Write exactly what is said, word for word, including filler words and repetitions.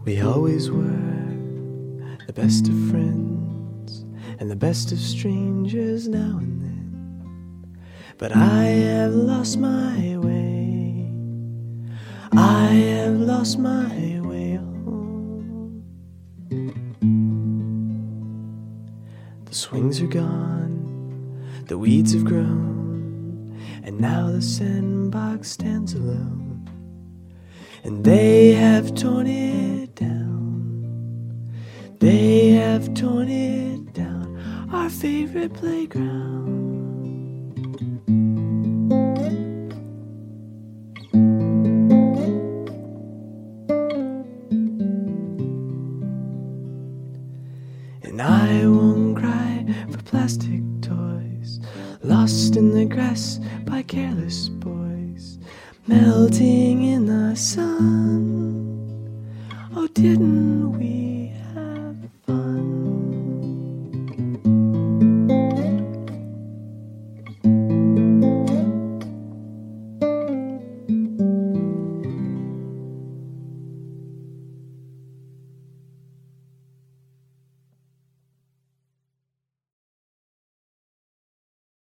We always were the best of friends and the best of strangers now and then. But I have lost my way. I have lost my way home. The swings are gone, the weeds have grown, and now the sandbox stands alone. And they have torn it down. They have torn it down. Our favorite playground. And I won't cry for plastic toys lost in the grass by careless boys, melting in the sun. Oh, didn't